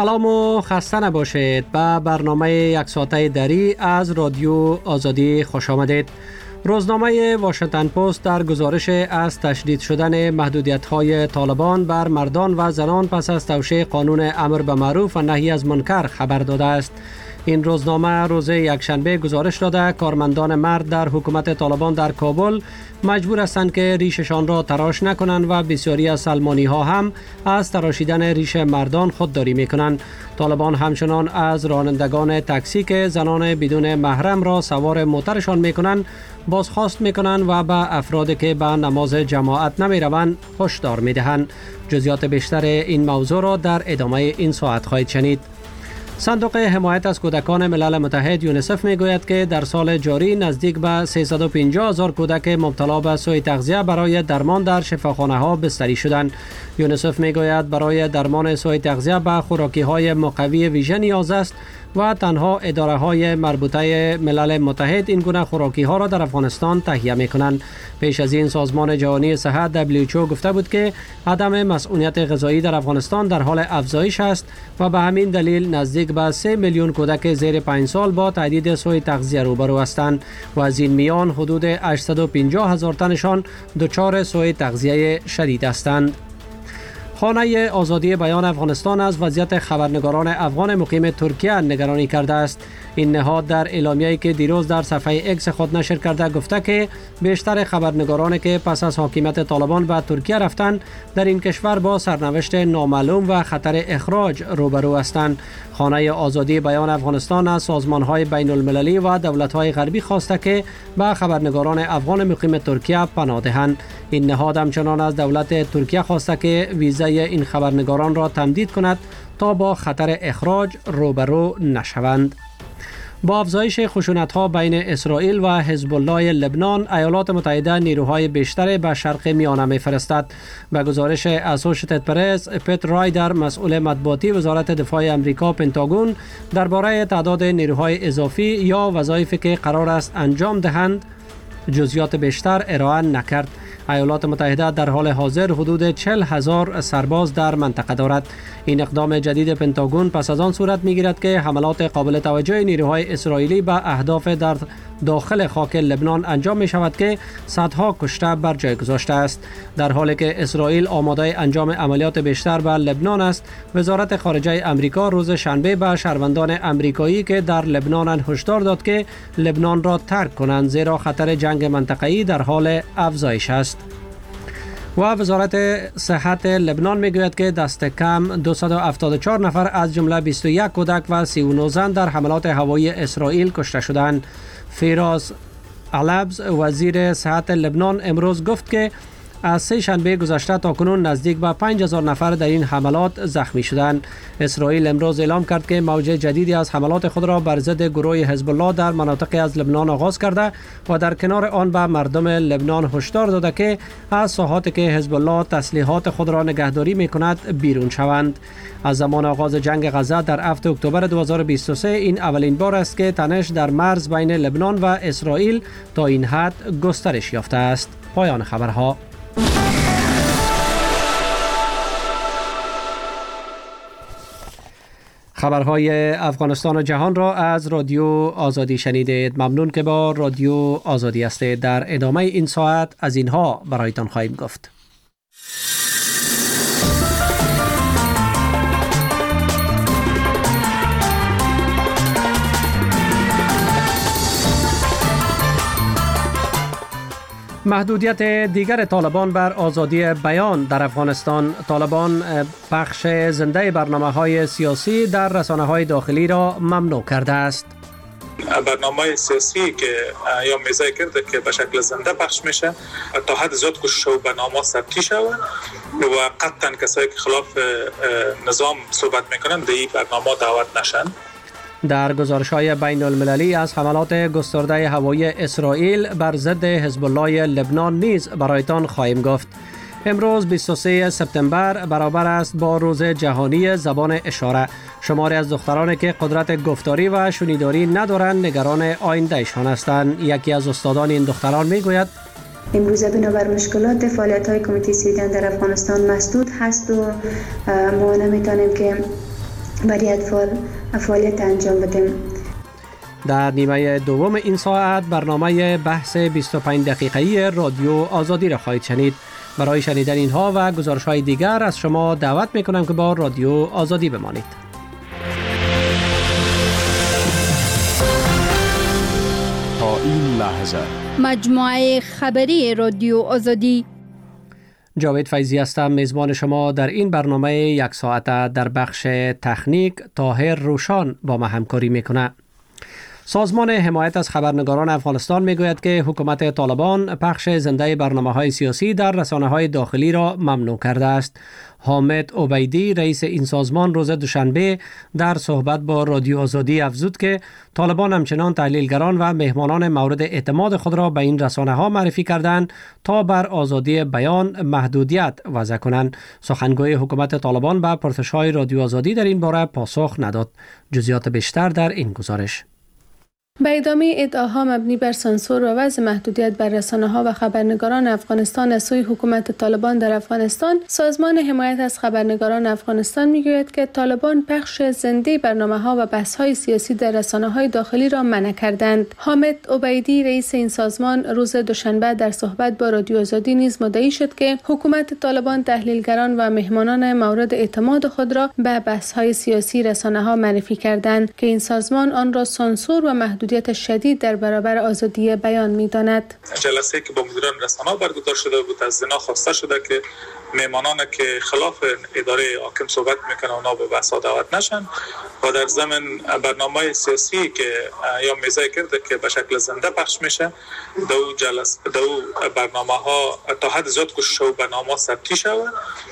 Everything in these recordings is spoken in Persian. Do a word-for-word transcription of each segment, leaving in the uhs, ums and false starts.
سلام و خسته نباشید. به برنامه یک ساعته دری از رادیو آزادی خوش آمدید. روزنامه واشنگتن پست در گزارش از تشدید شدن محدودیت‌های طالبان بر مردان و زنان پس از توشیح قانون امر به معروف و نهی از منکر خبر داده است. این روزنامه روز یکشنبه گزارش داده کارمندان مرد در حکومت طالبان در کابل مجبور هستند که ریششان را تراش نکنند و بسیاری از سلمانی ها هم از تراشیدن ریش مردان خودداری می کنند. طالبان همچنان از رانندگان تاکسی که زنان بدون محرم را سوار موترشان می کنند بازخواست می کنند و به افرادی که به نماز جماعت نمی روند هشدار می دهند. جزئیات بیشتر این موضوع را در ادامه این ساعت خواهید شنید. صندوق حمایت از کودکان ملل متحد یونیسف میگوید که در سال جاری نزدیک به سیصد و پنجاه هزار کودک مبتلا به سوء تغذیه برای درمان در شفاخانه ها بستری شدند. یونیسف میگوید برای درمان سوء تغذیه به خوراکی های مقوی ویژه نیاز است و تنها اداره های مربوطه ملل متحد این گونه خوراکی ها را در افغانستان تهیه می کنند. پیش از این سازمان جهانی صحت دبلیو اچ او گفته بود که عدم مسئولیت غذایی در افغانستان در حال افزایش است و به همین دلیل نزدیک به سه میلیون کودک زیر پنج سال با تهدید سوء تغذیه روبرو هستند و از این میان حدود هشتصد و پنجاه هزار تنشان دچار سوء تغذیه شدید هستند. خانه آزادی بیان افغانستان از وضعیت خبرنگاران افغان مقیم ترکیه نگرانی کرده است. این نهاد در اعلامیه‌ای که دیروز در صفحه اکس خود نشر کرده گفته که بیشتر خبرنگارانی که پس از حاکمیت طالبان به ترکیه رفتند در این کشور با سرنوشت نامعلوم و خطر اخراج روبرو هستند. خانه آزادی بیان افغانستان از سازمان‌های بین المللی و دولت‌های غربی خواسته که به خبرنگاران افغان مقیم ترکیه پناه دهند. این نهاد همچنان از دولت ترکیه خواسته که ویزای این خبرنگاران را تمدید کند تا با خطر اخراج روبرو نشوند. با افزایش خشونت‌ها بین اسرائیل و حزب الله لبنان، ایالات متحده نیروهای بیشتر به شرق میانه می‌فرستد. به گزارش اسوشییتد پرس، پت رایدر مسئول مطبوعاتی وزارت دفاع آمریکا پنتاگون درباره تعداد نیروهای اضافی یا وظایفی که قرار است انجام دهند جزئیات بیشتر ارائه نکرد. ایالات متحده در حال حاضر حدود چهل هزار سرباز در منطقه دارد. این اقدام جدید پنتاگون پس از آن صورت میگیرد که حملات قابل توجه نیروهای اسرائیلی به اهداف در داخل خاک لبنان انجام می شود که صدها کشته بر جای گذاشته است. در حالی که اسرائیل آماده انجام عملیات بیشتر بر لبنان است، وزارت خارجه آمریکا روز شنبه به شهروندان آمریکایی که در لبنان هشدار داد که لبنان را ترک کنند زیرا خطر جنگ منطقه‌ای در حال افزایش است. و وزارت صحت لبنان میگوید که دست کم دویست و هفتاد و چهار نفر از جمله بیست و یک کودک و سی و نه زن در حملات هوایی اسرائیل کشته شدند. فیراز علبز وزیر صحت لبنان امروز گفت که از سه شنبه گذشته تا کنون نزدیک به پنج هزار نفر در این حملات زخمی شدند. اسرائیل امروز اعلام کرد که موج جدیدی از حملات خود را بر ضد گروه حزب الله در مناطقی از لبنان آغاز کرده و در کنار آن به مردم لبنان هشدار داده که از ساحاتی که حزب الله تسلیحات خود را نگهداری می‌کند بیرون شوند. از زمان آغاز جنگ غزه در هفتم اکتبر دو هزار و بیست و سه این اولین بار است که تنش در مرز بین لبنان و اسرائیل تا این حد گسترش یافته است. پایان خبرها. خبرهای افغانستان و جهان را از رادیو آزادی شنیدید. ممنون که با رادیو آزادی هستید. در ادامه این ساعت از اینها برایتان خواهیم گفت. محدودیت دیگر طالبان بر آزادی بیان در افغانستان. طالبان پخش زنده برنامه‌های سیاسی در رسانه‌های داخلی را ممنوع کرده است. برنامه سیاسی که یا میزای کرده که به شکل زنده پخش میشه تا حد زیاد کوشش و برنامه ثبتی شود و قطعا کسایی که خلاف نظام صحبت میکنن در این برنامه دعوت نشن. در گزارش‌های بین المللی از حملات گسترده هوایی اسرائیل بر ضد حزب الله لبنان نیز برایتان خواهیم گفت. امروز بیست و سوم سپتامبر برابر است با روز جهانی زبان اشاره. شماری از دخترانی که قدرت گفتاری و شنیداری ندارند نگران آیندهشان هستند. یکی از استادان این دختران میگوید امروزه بنابر مشکلات فعالیت‌های کمیته سویدن در افغانستان مسدود هست و ما نمیتونیم که برای اطفال فعالیت انجام بدیم. در نیمه دوم این ساعت برنامه بحث بیست و پنج دقیقه‌ای رادیو آزادی را خواهید شنید. برای شنیدن اینها و گزارش‌های دیگر از شما دعوت می‌کنم که با رادیو آزادی بمانید. تا این لحظه مجموعه خبری رادیو آزادی. جاوید فیضی هستم، میزبان شما در این برنامه یک ساعته. در بخش تکنیک طاهر روشان با ما همکاری میکنه. سازمان حمایت از خبرنگاران افغانستان میگوید که حکومت طالبان پخش زنده برنامه‌های سیاسی در رسانه‌های داخلی را ممنوع کرده است. حامد عبیدی رئیس این سازمان روز دوشنبه در صحبت با رادیو آزادی افزود که طالبان همچنان تحلیلگران و مهمانان مورد اعتماد خود را به این رسانه‌ها معرفی کردند تا بر آزادی بیان محدودیت وضع کنند. سخنگوی حکومت طالبان به پرسش‌های رادیو آزادی در این باره پاسخ نداد. جزئیات بیشتر در این گزارش. به ادامه ادعاها مبنی بر سانسور و وضع محدودیت بر رسانه‌ها و خبرنگاران افغانستان از سوی حکومت طالبان در افغانستان، سازمان حمایت از خبرنگاران افغانستان میگوید که طالبان پخش زنده برنامه‌ها و بحث‌های سیاسی در رسانه‌های داخلی را منع کردند. حامد عبیدی رئیس این سازمان روز دوشنبه در صحبت با رادیو آزادی نیز مدعی شد که حکومت طالبان تحلیلگران و مهمانان مورد اعتماد خود را به بحث‌های سیاسی رسانه‌ها معرفی کردند که این سازمان آن را سانسور و محدودیت شدید در برابر آزادی بیان می‌داند. جلسه که با مدیران رسانه‌ها برگزار شده بود، از زنا خواسته شده که مهمانانی که خلاف اداره حاکم صحبت میکنن اونا به بحث دعوت نشن و در ضمن برنامه سیاسی که یا میزه کرده که به شکل زنده پخش میشه، دو جلسه دو برنامه‌ها تا حد زیاد کوشش و برنامه ثبتی شود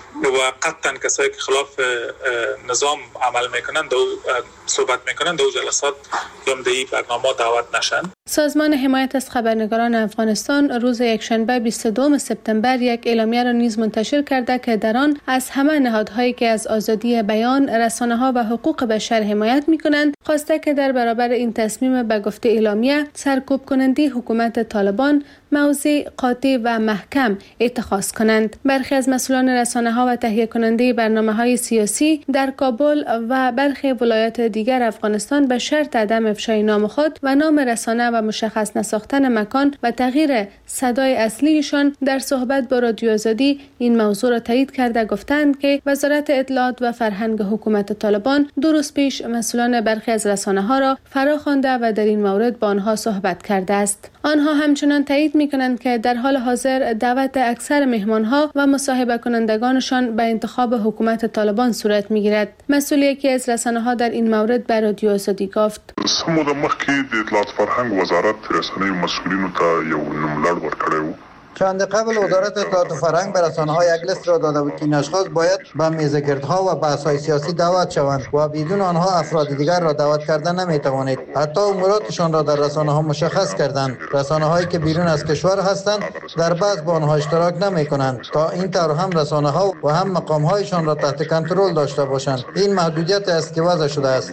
و قطعا کسایی که خلاف نظام عمل میکنن دو صحبت میکنن دو جلسات دم دی برنامه دعوت نشن. سازمان حمایت از خبرنگاران افغانستان روز یکشنبه بیست و دوم سپتامبر یک اعلامیه را نیز منتشر کرده که در آن از همه نهادهایی که از آزادی بیان، رسانه‌ها و حقوق بشر حمایت می‌کنند خواسته که در برابر این تصمیم به گفته اعلامیه سرکوب کننده حکومت طالبان موضع قاطع و محکم اتخاذ کنند. برخی از مسئولان رسانه‌ها و تهیه کننده برنامه‌های سیاسی در کابل و برخی ولایات دیگر افغانستان به شرط عدم افشای نام خود و نام رسانه و مشخص نساختن مکان و تغییر صدای اصلیشان در صحبت با رادیو آزادی این موضوع را تایید کرده گفتند که وزارت اطلاعات و فرهنگ حکومت طالبان دو روز پیش مسئولان برخی از رسانه‌ها را فراخوانده و در این مورد با آنها صحبت کرده است. آنها همچنان تایید می‌کنند که در حال حاضر دعوت اکثر مهمان‌ها و مصاحبه کنندگانشان به انتخاب حکومت طالبان صورت می‌گیرد. مسئول یکی از رسانه‌ها در این مورد به رادیو آزادی گفت: سمو د مخکې د اطلاعات فرهنګ وزارت رسنیو مسئولینو ته یو نوملړ ورکړی و. چند قبل وزارت اطلاعات و فرهنگ به رسانه‌ها یک لیست را داده بود که این اشخاص باید به میزگردها و بحث‌های سیاسی دعوت شوند و بدون آنها افراد دیگر را دعوت کردن نمی‌توانید. حتی اموراتشان را در رسانه‌ها مشخص کردند. رسانه‌هایی که بیرون از کشور هستند در بعض با آنها اشتراک نمی‌کنند تا این طور هم رسانه‌ها و هم مقام‌هایشان را تحت کنترل داشته باشند. این محدودیت است که وضع شده است.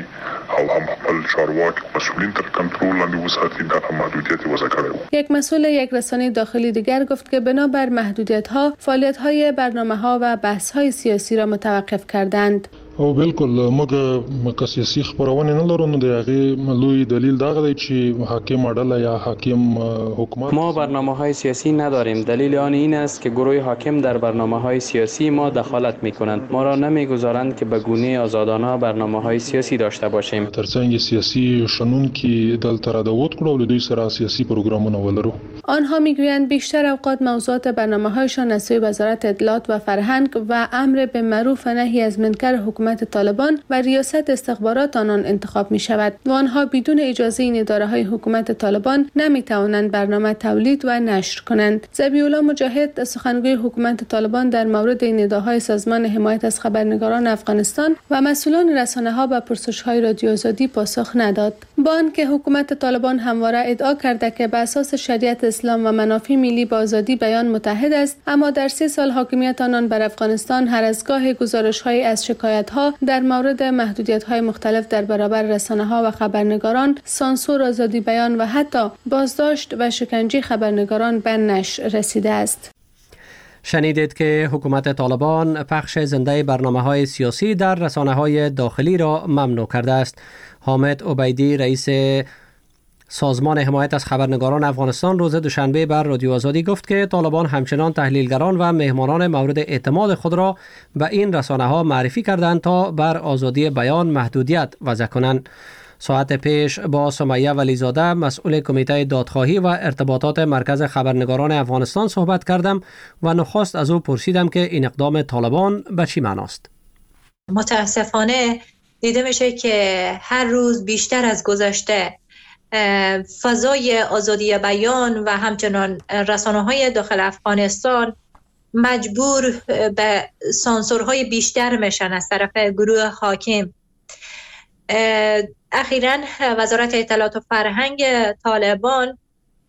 او هم خپل چارواکي مسئولین تر کنترل لاندې وساتي دا محدودیت وضع کړی. یک مسئول یک رسانه داخلی دیگر گفت که بنابر محدودیت‌ها فعالیت‌های برنامه‌ها و بحث‌های سیاسی را متوقف کردند. او بالکل موږ مکه سیاسي خبرونه نه لرو نو د هغې لوی دلیل دغه دی چې حاکم اډله یا حاکم حکومت ما برنامه‌های سیاسی نداریم. دلیل آن این است که گروه حاکم در برنامه‌های سیاسی ما دخالت می‌کنند. ما را نمی‌گذارند که به گونه آزادانه برنامه‌های سیاسی داشته باشیم. ترڅنګ سیاسي شنون کې دلته را دعوت کړو له دوی سره سیاسي پروګرامونه ولرو. آنها می‌گویند بیشتر اوقات موضوعات برنامه‌هایشان از سوی وزارت اطلاعات و فرهنگ و امر به معروف و نهی از منکر حکومت طالبان و ریاست استخبارات آنان انتخاب می شود و آنها بدون اجازه این اداره های حکومت طالبان نمی توانند برنامه تولید و نشر کنند. ذبیح‌الله مجاهد سخنگوی حکومت طالبان در مورد این ادعاهای سازمان حمایت از خبرنگاران افغانستان و مسئولان رسانه ها به پرسش های رادیو آزادی پاسخ نداد. با آنکه حکومت طالبان همواره ادعا کرده که به اساس شریعت اسلام و منافع ملی با آزادی بیان متحد است، اما در سه سال حاکمیت آنان بر افغانستان هر از گاه گزارش‌های از شکایت‌ها در مورد محدودیت‌های مختلف در برابر رسانه‌ها و خبرنگاران، سانسور آزادی بیان و حتی بازداشت و شکنجه خبرنگاران به نشر رسیده است. شنیدید که حکومت طالبان پخش زنده برنامه‌های سیاسی در رسانه‌های داخلی را ممنوع کرده است. حامد عبیدی رئیس سازمان حمایت از خبرنگاران افغانستان روز دوشنبه بر رادیو آزادی گفت که طالبان همچنان تحلیلگران و مهمانان مورد اعتماد خود را به این رسانه‌ها معرفی کردند تا بر آزادی بیان محدودیت وضع کنند. ساعت پیش با سمیه ولیزاده مسئول کمیته دادخواهی و ارتباطات مرکز خبرنگاران افغانستان صحبت کردم و نخست از او پرسیدم که این اقدام طالبان به چی معناست. متاسفانه دیده میشه که هر روز بیشتر از گذشته فضای آزادی بیان و همچنان رسانه‌های داخل افغانستان مجبور به سانسورهای بیشتر میشن از طرف گروه حاکم. اخیراً وزارت اطلاعات و فرهنگ طالبان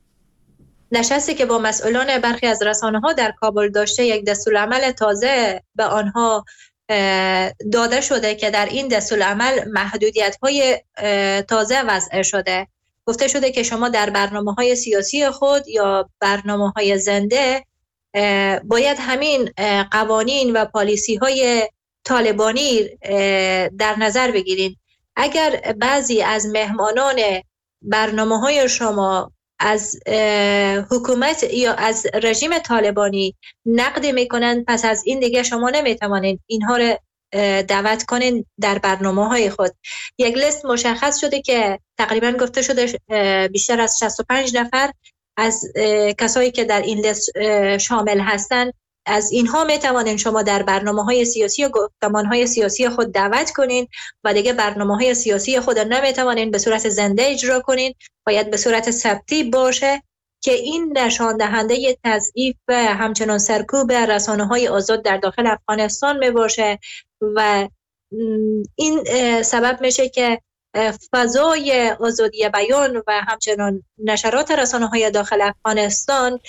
نشستی که با مسئولان برخی از رسانه‌ها در کابل داشته یک دستورالعمل تازه به آنها داده شده که در این دستورالعمل محدودیت‌های تازه وضع شده. گفته شده که شما در برنامه‌های سیاسی خود یا برنامه‌های زنده باید همین قوانین و پالیسی‌های طالبانی در نظر بگیرید. اگر بعضی از مهمانان برنامه‌های شما از حکومت یا از رژیم طالبانی نقد میکنند، پس از این دیگه شما نمیتوانید اینها رو دعوت کنین در برنامه‌های خود. یک لیست مشخص شده که تقریبا گفته شده بیشتر از شصت و پنج نفر از کسایی که در این لیست شامل هستند، از اینها میتوانین شما در برنامه‌های سیاسی و گفتمان‌های سیاسی خود دعوت کنین و دیگه برنامه‌های سیاسی خود نمیتوانین به صورت زنده اجرا کنین، باید به صورت ثبتی باشه که این نشان دهنده تضعیف و همچنان سرکوب رسانه‌های آزاد در داخل افغانستان می باشه و این سبب میشه که فضای آزادی بیان و همچنان نشرات رسانه‌های داخل افغانستان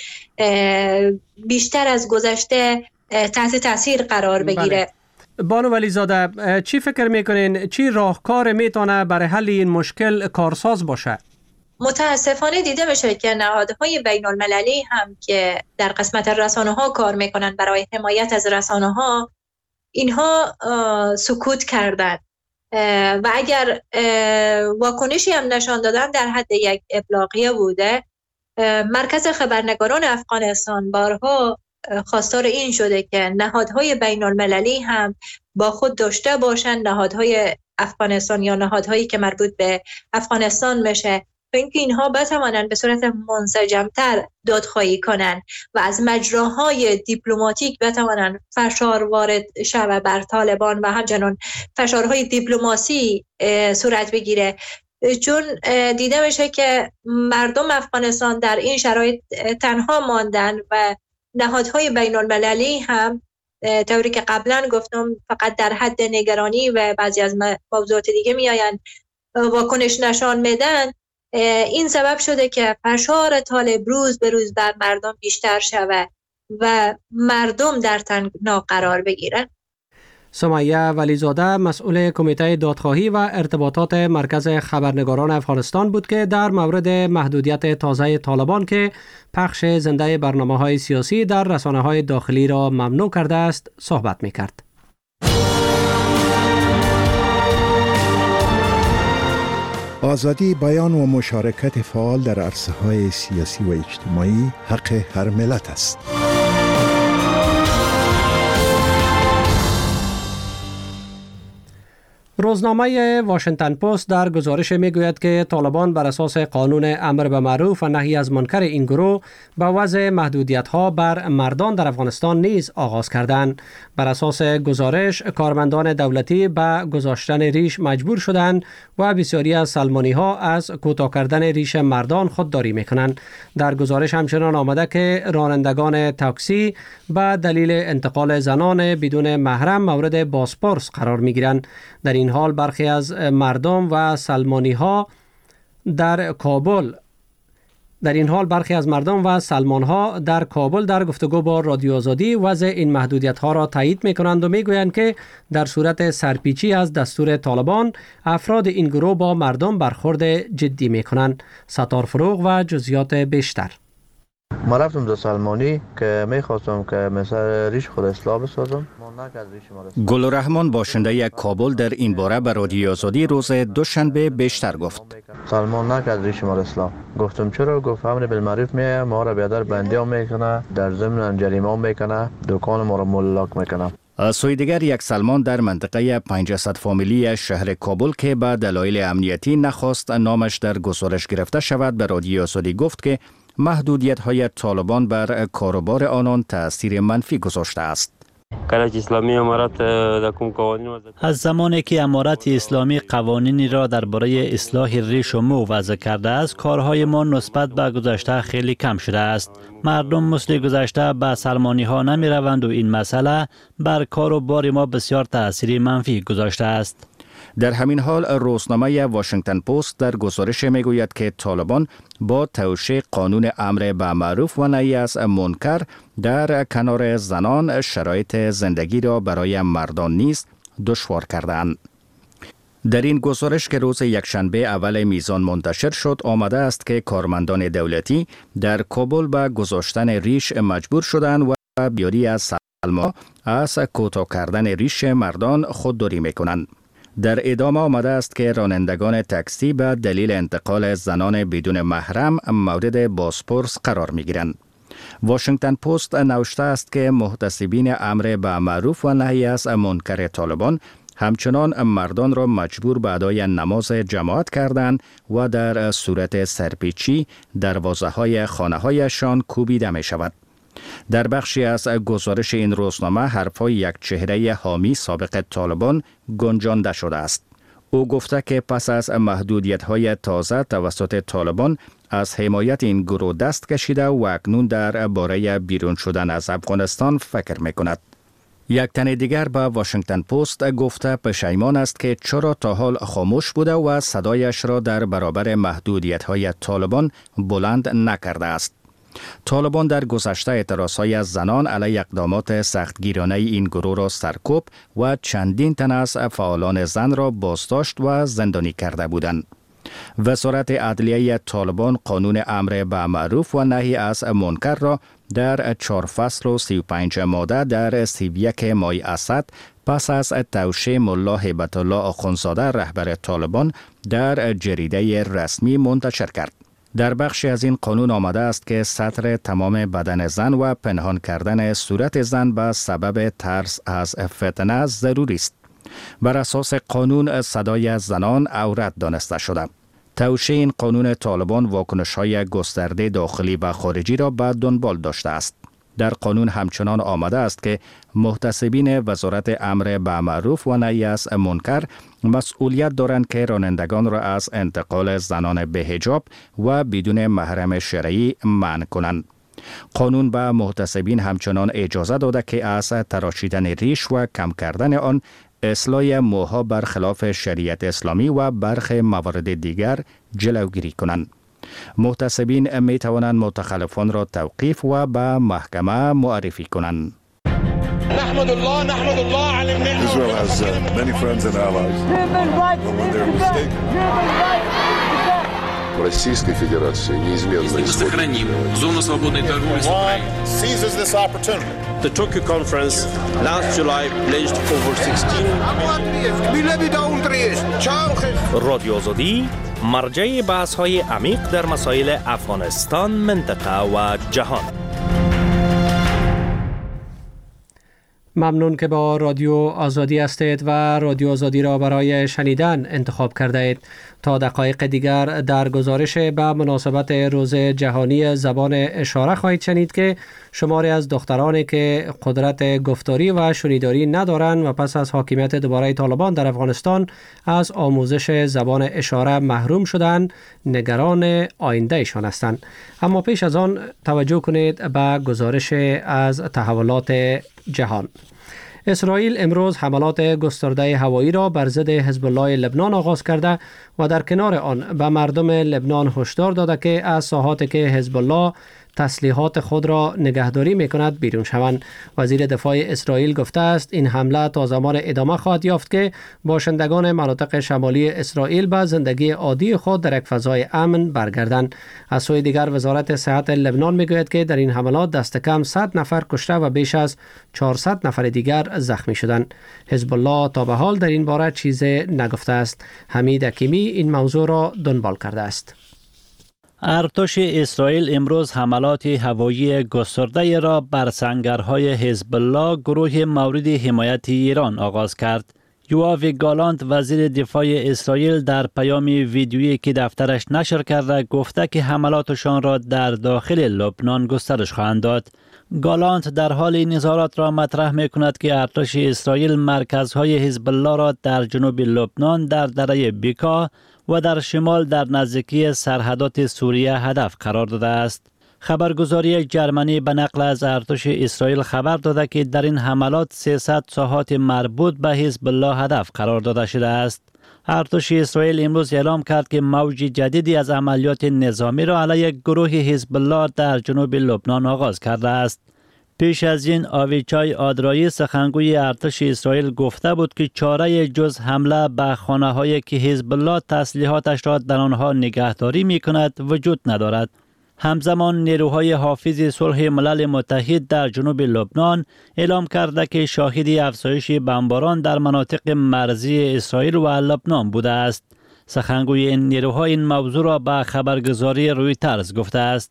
بیشتر از گذشته تحت تاثیر قرار بگیره. بله. بانو ولیزاده، چی فکر میکنین چی راهکار میتونه برای حل این مشکل کارساز باشه؟ متاسفانه دیده میشه که نهادهای بین المللی هم که در قسمت رسانه ها کار میکنن برای حمایت از رسانه ها، اینها سکوت کردن و اگر واکنشی هم نشان دادن در حد یک ابلاغیه بوده. مرکز خبرنگاران افغانستان بارها خواستار این شده که نهادهای بین المللی هم با خود داشته باشن، نهادهای افغانستان یا نهادهایی که مربوط به افغانستان میشه، تا اینکه اینها بتوانند به صورت منسجمتر دادخواهی کنند و از مجراهای دیپلماتیک بتوانند فشار وارد شود بر طالبان و همچنان فشارهای دیپلماسی صورت بگیره. چون دیده میشه که مردم افغانستان در این شرایط تنها ماندن و نهادهای بین المللی هم طوری که قبلا گفتم فقط در حد نگرانی و بعضی از موضوعات دیگه میآیند واکنش نشان میدن. این سبب شده که فشار طالب روز به روز بر مردم بیشتر شود و مردم در تنگنا قرار بگیرن. سمیه ولیزاده مسئول کمیته دادخواهی و ارتباطات مرکز خبرنگاران افغانستان بود که در مورد محدودیت تازه طالبان که پخش زنده برنامه‌های سیاسی در رسانه‌های داخلی را ممنوع کرده است صحبت می‌کرد. آزادی بیان و مشارکت فعال در عرصه‌های سیاسی و اجتماعی حق هر ملت است. روزنامه واشنگتن پست در گزارش میگوید که طالبان بر اساس قانون امر به معروف و نهی از منکر این گروه به وضع محدودیت‌ها بر مردان در افغانستان نیز آغاز کردند. بر اساس گزارش کارمندان دولتی به گذاشتن ریش مجبور شدند و بسیاری از سلمانی‌ها از کوتاه کردن ریش مردان خودداری می‌کنند. در گزارش همچنان آمده که رانندگان تاکسی به دلیل انتقال زنان بدون محرم مورد بازپرس قرار می‌گیرند. در این حال برخی از مردم و سلمانی ها در کابل در این حال برخی از مردم و سلمان ها در کابل در گفتگو با رادیو آزادی وضع این محدودیت ها را تایید می کنند و می گویند که در صورت سرپیچی از دستور طالبان افراد این گروه با مردم برخورد جدی می کنند. ستار فروغ و جزئیات بیشتر. ما رفتم در سلمانی که میخواستم که مثل ریش خود اصلاح بسازم. گل رحمان باشنده یک کابل در این باره به رادیو آزادی روز دوشنبه بیشتر گفت. سلمان نکرد ریش ما اصلاح. گفتم چرا؟ گفت امر بالمعروف میه، ما را بیادر بندی هم میکنه، در ضمن جریمه هم میکنه، دکان ما را ملاک میکنه. از سوی دیگر یک سلمان در منطقه پنجصد فامیلی شهر کابل که به دلایل امنیتی نخواست نامش در گزارش گرفته شود به رادیو آزادی گفت که محدودیت های طالبان بر کاروبار آنان تأثیر منفی گذاشته است. از زمانی که امارت اسلامی قوانینی را درباره اصلاح ریش و مو وضع کرده است، کارهای ما نسبت به گذشته خیلی کم شده است. مردم مثل گذشته به سلمانی ها نمی روند و این مسئله بر کاروبار ما بسیار تأثیر منفی گذاشته است. در همین حال روزنامه واشنگتن پست در گزارش میگوید که طالبان با توشیح قانون امر به معروف و نهی از منکر در کنار زنان شرایط زندگی را برای مردان نیز دشوار کردند. در این گزارش که روز یکشنبه اول میزان منتشر شد آمده است که کارمندان دولتی در کابل به گذاشتن ریش مجبور شدند و بیاری از سلما از کوتاه کردن ریش مردان خودداری میکنند. در ادامه آمده است که رانندگان تاکسی به دلیل انتقال زنان بدون محرم مورد بازپرس قرار می گیرند. واشنگتن پست نوشته است که محتسبین امر به معروف و نهی از منکر طالبان همچنان مردان را مجبور به ادای نماز جماعت کردند و در صورت سرپیچی دروازه های خانه هایشان کوبیده می شود. در بخشی از گزارش این روزنامه حرفهای یک چهره حامی سابق طالبان گنجانده شده است. او گفته که پس از محدودیت‌های تازه توسط طالبان از حمایت این گروه دست کشیده و اکنون در باره بیرون شدن از افغانستان فکر می‌کند. یک تن دیگر به واشنگتن پست گفته پشیمان است که چرا تا حال خاموش بوده و صدایش را در برابر محدودیت‌های طالبان بلند نکرده است. طالبان در گذشته اعتراضهای از زنان علیه اقدامات سختگیرانه این گروه را سرکوب و چندین تن از فعالان زن را بازداشت و زندانی کرده بودند. وزارت عدلیه طالبان قانون امر به معروف و نهی از منکر را در چهار فصل و سی و پنج ماده در سی و یک ماه اسد پس از توشیح ملا هیبت الله آخوندزاده رهبر طالبان در جریده رسمی منتشر کرد. در بخشی از این قانون آمده است که سطر تمام بدن زن و پنهان کردن صورت زن به سبب ترس از فتنه ضروری است. بر اساس قانون صدای زنان عورت دانسته شده. توشیح این قانون طالبان واکنش‌های گسترده داخلی و خارجی را به دنبال داشته است. در قانون همچنان آمده است که محتسبین وزارت امر به معروف و نهی از منکر مسئولیت دارند که رانندگان را از انتقال زنان به حجاب و بدون محرم شرعی منع کنند. قانون به محتسبین همچنان اجازه داده که از تراشیدن ریش و کم کردن آن، اصلاح موها برخلاف شریعت اسلامی و برخی موارد دیگر جلوگیری کنند. محتسبین می توانند متخلفان را توقیف و به محکمه معرفی کنند. نحمد الله نحمد الله على النعمة. Israel has uh, many friends and allies. But when they're mistaken. Российской Федерации неизменно сохраним зону свободной торговли с Украиной. Seizes this opportunity. The Tokyo conference last July pledged over sixteen. رادیو آزادی مرجع بحث‌های عمیق در مسائل افغانستان، منطقه و جهان. ممنون که با رادیو آزادی هستید و رادیو آزادی را برای شنیدن انتخاب کرده اید. تا دقایق دیگر در گزارش به مناسبت روز جهانی زبان اشاره خواهید شنید که شماری از دخترانی که قدرت گفتاری و شنیداری ندارند و پس از حاکمیت دوباره طالبان در افغانستان از آموزش زبان اشاره محروم شدند، نگران آیندهشان هستند. اما پیش از آن توجه کنید به گزارش از تحولات جهان. اسرائیل امروز حملات گسترده هوایی را بر ضد حزب الله لبنان آغاز کرده و در کنار آن به مردم لبنان هشدار داده که از ساحاتی که حزب الله تسلیحات خود را نگهداری می‌کند بیرون شوند. وزیر دفاع اسرائیل گفته است این حمله تا زمان ادامه خواهد یافت که باشندگان مناطق شمالی اسرائیل به زندگی عادی خود در یک فضای امن برگردند. از سوی دیگر وزارت صحت لبنان میگوید که در این حملات دست کم صد نفر کشته و بیش از چهارصد نفر دیگر زخمی شدند. حزب الله تا به حال در این باره چیزی نگفته است. حمید حکیمی این موضوع را دنبال کرده است. ارتش اسرائیل امروز حملات هوایی گسترده را بر سنگرهای حزب الله گروه مورد حمایت ایران آغاز کرد. یوآف گالانت وزیر دفاع اسرائیل در پیام ویدیویی که دفترش نشر کرده گفته که حملاتشان را در داخل لبنان گسترش خواهند داد. گالانت در حال این اظهارات را مطرح می کند که ارتش اسرائیل مرکزهای حزب الله را در جنوب لبنان در دره بیکا و در شمال در نزدیکی سرحدات سوریه هدف قرار داده است. خبرگزاری جرمنی به نقل از ارتش اسرائیل خبر داده که در این حملات سیصد ساحات مربوط به حزب الله هدف قرار داده شده است. ارتش اسرائیل امروز اعلام کرد که موج جدیدی از عملیات نظامی را علیه گروه حزب الله در جنوب لبنان آغاز کرده است. پیش از این آویچای آدرایی سخنگوی ارتش اسرائیل گفته بود که چاره جز حمله به خانه‌هایی که حزب الله تسلیحاتش را در آنها نگهداری می‌کند وجود ندارد. همزمان نیروهای حافظ صلح ملل متحد در جنوب لبنان اعلام کرده که شاهد افزایش بمباران در مناطق مرزی اسرائیل و لبنان بوده است. سخنگوی این نیروها این موضوع را به خبرگزاری رویترز گفته است.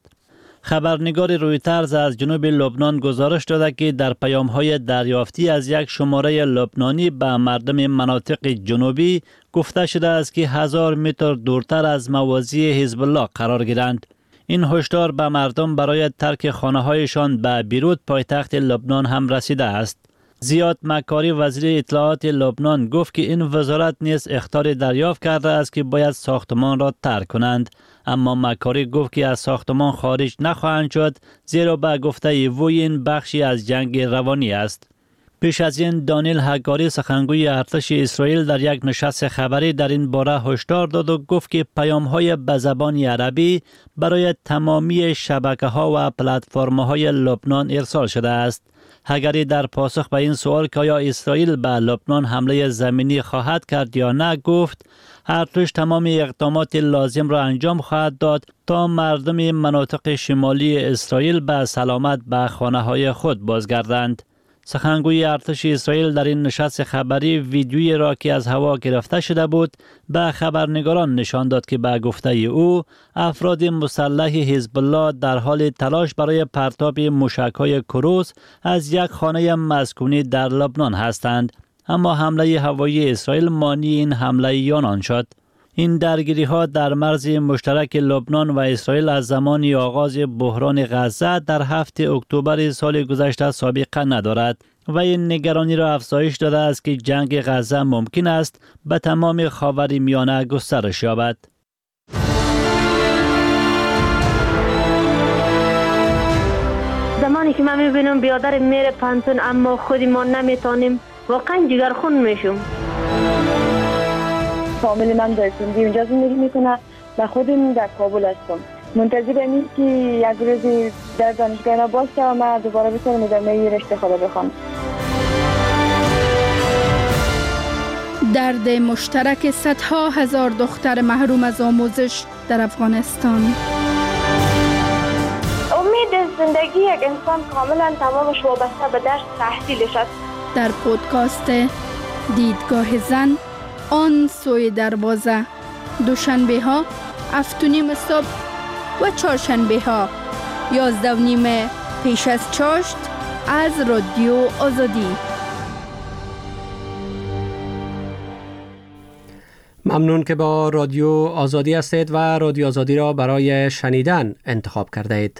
خبرنگار رویترز از جنوب لبنان گزارش داده که در پیام‌های دریافتی از یک شماره لبنانی به مردم مناطق جنوبی گفته شده است که هزار متر دورتر از مواضع حزب الله قرار گیرند. این هشدار به مردم برای ترک خانه‌هایشان به بیروت پایتخت لبنان هم رسیده است. زیاد مکاری وزیر اطلاعات لبنان گفت که این وزارت نیز اخطار دریافت کرده است که باید ساختمان را ترک کنند، اما مکاری گفت که از ساختمان خارج نخواهند شد زیرا به گفته وی این بخشی از جنگ روانی است. پیش از این دانیل هگاری سخنگوی ارتش اسرائیل در یک نشست خبری در این باره هشدار داد و گفت که پیام‌های به زبان عربی برای تمامی شبکه‌ها و پلتفرم‌های لبنان ارسال شده است. هگاری در پاسخ به این سوال که آیا اسرائیل به لبنان حمله زمینی خواهد کرد یا نه گفت ارتش تمام اقدامات لازم را انجام خواهد داد تا مردم مناطق شمالی اسرائیل به سلامت به خانه‌های خود بازگردند. سخنگوی ارتش اسرائیل در این نشست خبری ویدیویی را که از هوا گرفته شده بود به خبرنگاران نشان داد که به گفته او افراد مسلح حزب الله در حال تلاش برای پرتاب موشک‌های کروز از یک خانه مسکونی در لبنان هستند، اما حمله هوایی اسرائیل مانع این حمله آنان شد. این درگیری ها در مرز مشترک لبنان و اسرائیل از زمان آغاز بحران غزه در هفته اکتبر سال گذشته سابقه ندارد و این نگرانی را افزایش داده است که جنگ غزه ممکن است به تمام خاورمیانه گسترش یابد. زمانی که من میبینم بیادر میره پانتون اما خودی ما نمیتونیم، واقعا جگرخون میشم. فامیل من در سندی اونجا زندگی میکنه و خودم در کابل هستم. منتظر این که یک روزی در دانشگاه باشه و من دوباره بتونم ادامه رشته خود بخوام. درد مشترک صدها هزار دختر محروم از آموزش در افغانستان. امید زندگی یک انسان کاملا تمامش وابسته به درس تحصیلش است. در پودکاست دیدگاه زن آن سوی دروازه، دوشنبه ها هفت و نیم صبح و چهارشنبه ها یازده و نیم پیش از چاشت از رادیو آزادی. ممنون که با رادیو آزادی هستید و رادیو آزادی را برای شنیدن انتخاب کرده اید.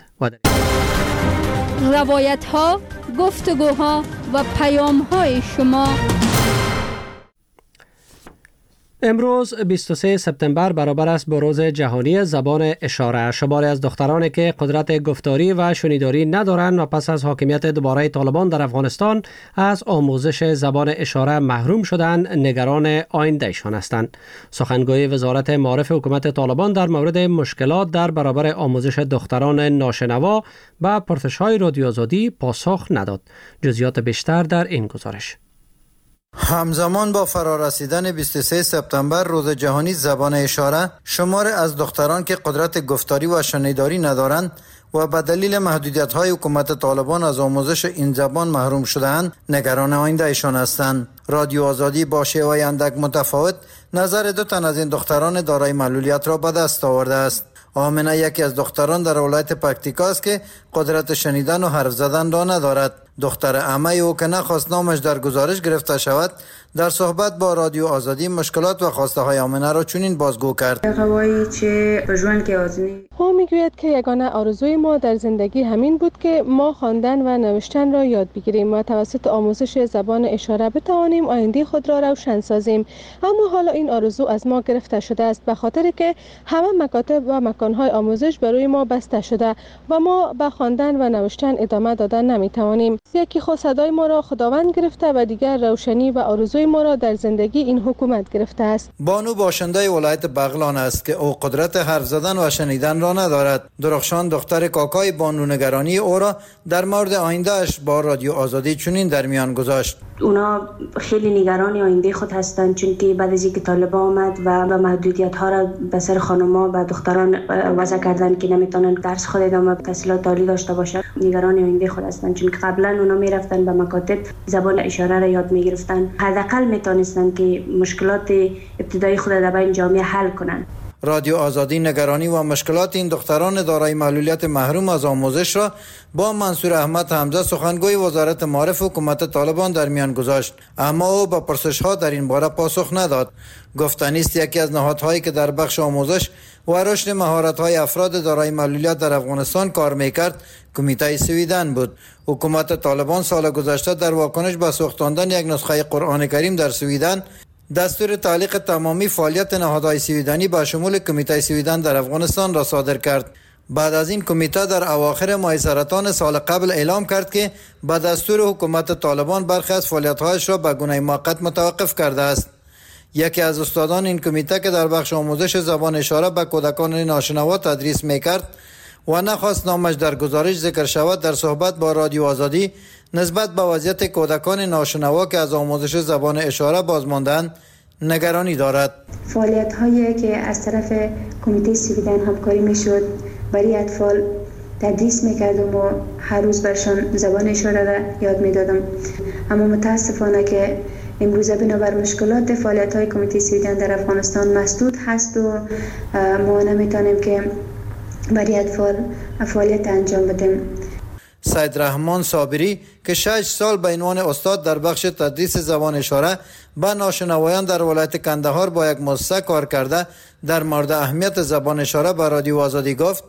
روایت ها، گفتگوها و پیام های شما امروز بیست و سوم سپتامبر برابر است با روز جهانی زبان اشاره. شماری از دخترانی که قدرت گفتاری و شنیداری ندارند و پس از حاکمیت دوباره طالبان در افغانستان از آموزش زبان اشاره محروم شدند، نگران آیندهشان هستند. سخنگوی وزارت معارف حکومت طالبان در مورد مشکلات در برابر آموزش دختران ناشنوا به پرسش‌های رادیو آزادی پاسخ نداد. جزئیات بیشتر در این گزارش. همزمان با فرارسیدن بیست و سوم سپتامبر روز جهانی زبان اشاره، شمار از دختران که قدرت گفتاری و شنیداری ندارند و به دلیل محدودیت‌های حکومت طالبان از آموزش این زبان محروم شده‌اند، نگران آیندهشان هستند. رادیو آزادی با شیوه اندک متفاوت نظر دو تن از این دختران دارای معلولیت را به دست آورده است. آمنه یکی از دختران در ولایت پکتیکا است که قدرت شنیدن و حرف زدن را ندارد. دختر عمه او که نخواست نامش در گزارش گرفته شود، در صحبت با رادیو آزادی مشکلات و خواسته های آمنه را چنین بازگو کرد. او میگوید که یگانه آرزوی ما در زندگی همین بود که ما خواندن و نوشتن را یاد بگیریم و توسط آموزش زبان اشاره بتوانیم آینده خود را روشن سازیم. اما حالا این آرزو از ما گرفته شده است به خاطر که همه مکاتب و مکانهای آموزش برای ما بسته شده و ما به خواندن و نوشتن ادامه دادن نمیتوانیم. یکی خود صدای ما را خداوند گرفته و دیگر روشنی و آرزوی ما را در زندگی این حکومت گرفته است. بانو باشنده ولایت بغلان است که او قدرت حرف زدن و شنیدن را ندارد. درخشان دختر کاکای بانو نگرانی او را در مورد آیندهش با رادیو آزادی چنین در میان گذاشت. اونا خیلی نگران آینده خود هستند، چون که بعد از اینکه طالبان آمد و به محدودیت ها را به سر خانم‌ها و دختران وضع کردن که نمیتونن درس خود ادامه تحصیلات عالی داشته باشند، نگران آینده خود هستند، چون که قبلا اونا میرفتن به مکاتب زبان اشاره را یاد میگرفتن، حداقل میتونستن که مشکلات ابتدایی خود در بین جامعه حل کنند. رادیو آزادی نگرانی و مشکلات این دختران دارای معلولیت محروم از آموزش را با منصور احمد حمزه سخنگوی وزارت معارف حکومت طالبان در میان گذاشت، اما او به پرسش‌ها در این باره پاسخ نداد. گفتنی است یکی از نهادهایی که در بخش آموزش و رشد مهارت‌های افراد دارای معلولیت در افغانستان کار می‌کرد کمیته سویدن بود. حکومت طالبان سال گذشته در واکنش به سوختاندن یک نسخه قرآن کریم در سویدن دستور تعلیق تمامی فعالیت نهادهای سویدنی با شمول کمیته سویدن در افغانستان را صادر کرد. بعد از این کمیته در اواخر ماه سرطان سال قبل اعلام کرد که با دستور حکومت طالبان برخی از فعالیت‌هایش را به گونه موقت متوقف کرده است. یکی از استادان این کمیته که در بخش آموزش زبان اشاره به کودکان ناشنوا تدریس می‌کرد و نخواست نامش در گزارش ذکر شود، در صحبت با رادیو آزادی نسبت به وضعیت کودکان ناشنوا که از آموزش زبان اشاره بازماندند نگرانی دارد. فعالیت هایی که از طرف کمیته سویدن همکاری میشد برای اطفال تدریس میکردم و هر روز برشان زبان اشاره را یاد میدادم، اما متاسفانه که امروزه بنابر مشکلات فعالیت های کمیته سویدن در افغانستان مسدود هست و ما نمیتونیم که برای اطفال فعالیت انجام بدیم. سید رحمان صابری که شش سال به عنوان استاد در بخش تدریس زبان اشاره به ناشنوایان در ولایت کندهار با یک مؤسسه کار کرده، در مورد اهمیت زبان اشاره به رادیو آزادی گفت: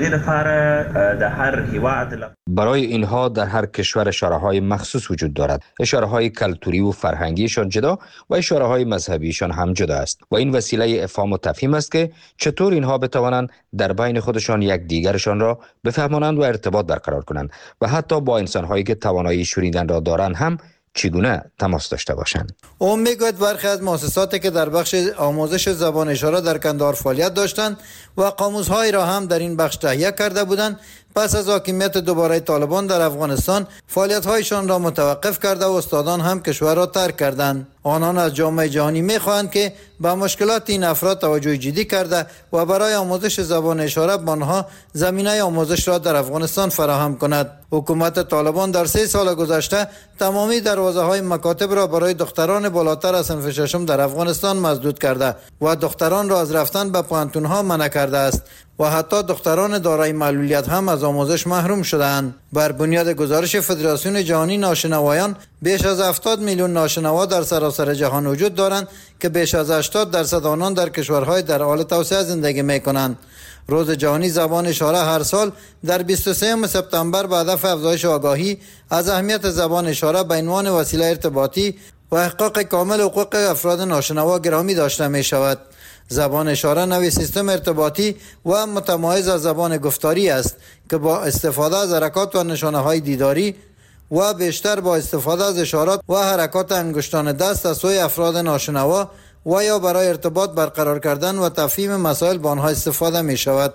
برای اینها در هر کشور اشاره‌های مخصوص وجود دارد. اشاره‌های کلتوری و فرهنگیشان جدا و اشاره‌های مذهبیشان هم جدا است و این وسیله افهام و تفهیم است که چطور اینها بتوانند در بین خودشان یک دیگرشان را بفهمانند و ارتباط برقرار کنند و حتی با انسان‌هایی که توانایی شنیدن را دارند هم چگونه تماس داشته باشند. او میگوید برخی از مؤسساتی که در بخش آموزش زبان اشاره در کندهار فعالیت داشتند و قاموس‌هایی را هم در این بخش تهیه کرده بودند، پس از حاکمیت دوباره طالبان در افغانستان فعالیت‌هایشان را متوقف کرده و استادان هم کشور را ترک کردند. آنان از جامعه جهانی می‌خواهند که به مشکلات این افراد توجه جدی کرده و برای آموزش زبان اشاره به آنها زمینه آموزش را در افغانستان فراهم کند. حکومت طالبان در سه سال گذشته تمامی دروازه‌های مکاتب را برای دختران بالاتر از صنف ششم در افغانستان مسدود کرده و دختران را از رفتن به پوهنتون‌ها منع کرده است و حتی دختران دارای معلولیت هم از آموزش محروم شدند. بر بنیاد گزارش فدراسیون جهانی ناشنوایان، بیش از هفتاد میلیون ناشنوا در سراسر جهان وجود دارند که بیش از هشتاد درصد آنان در کشورهای در حال توسعه زندگی می‌کنند. روز جهانی زبان اشاره هر سال در بیست و سوم سپتامبر به هدف افزایش آگاهی از اهمیت زبان اشاره به عنوان وسیله ارتباطی و احقاق کامل حقوق افراد ناشنوا گرامی داشته می شود. زبان اشاره نوی سیستم ارتباطی و متمایز از زبان گفتاری است که با استفاده از حرکات و نشانه های دیداری و بیشتر با استفاده از اشارات و حرکات انگشتان دست از سوی افراد ناشنوا و یا برای ارتباط برقرار کردن و تفهیم مسائل با آنها استفاده می شود.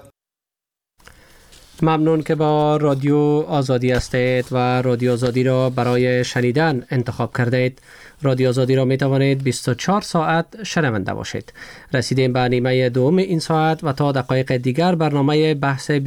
ممنون که با رادیو آزادی هستید و رادیو آزادی را برای شنیدن انتخاب کردید. رادیو آزادی را می توانید بیست و چهار ساعت شنونده باشید. رسیدیم به نیمه دوم این ساعت و تا دقایق دیگر برنامه بحث